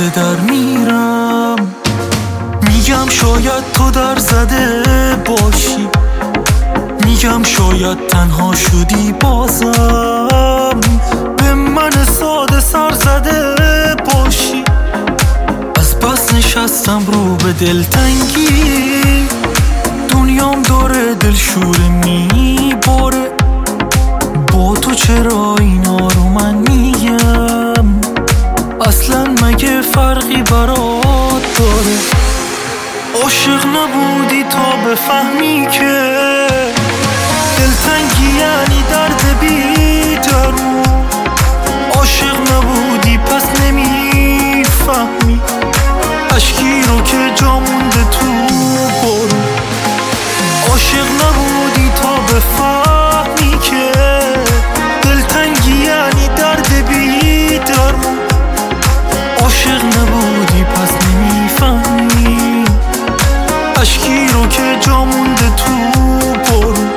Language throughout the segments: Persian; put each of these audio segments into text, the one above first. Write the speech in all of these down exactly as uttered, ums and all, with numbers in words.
لحظه در میرم. میگم شاید تو در زده باشی، میگم شاید تنها شدی بازم، به من ساده سر زده باشی. از بس نشستم رو به دلتنگی، دنیام داره دلشوره میباره. با تو چرا اینا رو من میگم؟ اصلا مگه فرقی برات داره؟ عاشق نبودی تا بفهمی که دلتنگی یعنی درد بی درمون. عاشق نبودی پس نمیفهمی اشکی رو که جا مونده تو بارون. عاشق نبودی تا بفهمی که دلتنگی یعنی درد بی درمون. عاشق نبودی پس نمیفهمی اشکی رو که جا مونده تو بارون.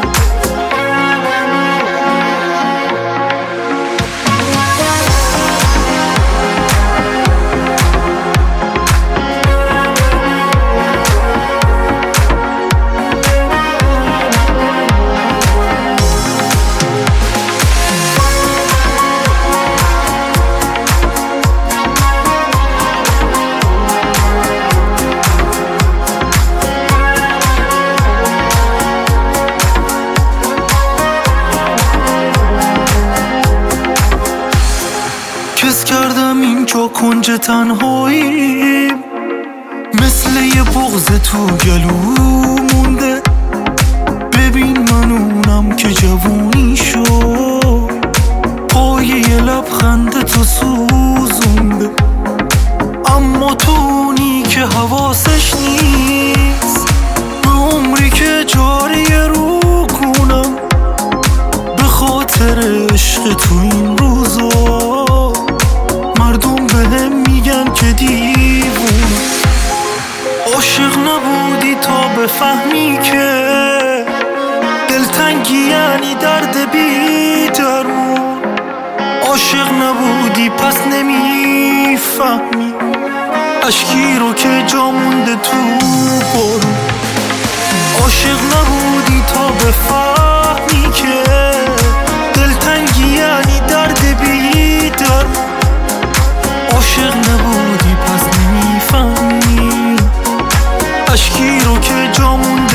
کس کردم اینجا کنج تنهایی، مثل یه بغض تو گلو مونده. ببین من اونم که جوونی شو، پای یه لبخند تو سوزونده. اما تو اونی که حواسش نیست، به عمری که جاری رو کنم به خاطر عشق تو این روزا. مردم بهم میگن که دیوونه. عاشق نبودی تا بفهمی که دلتنگی یعنی درد بی درمون. عاشق نبودی پس نمیفهمی اشکی رو که جا مونده تو بارون. عاشق نبودی تا بفهمی که دلتنگی یعنی درد بی درمون. عاشق نبودی پس نمیفهمی اشکی رو که جا مونده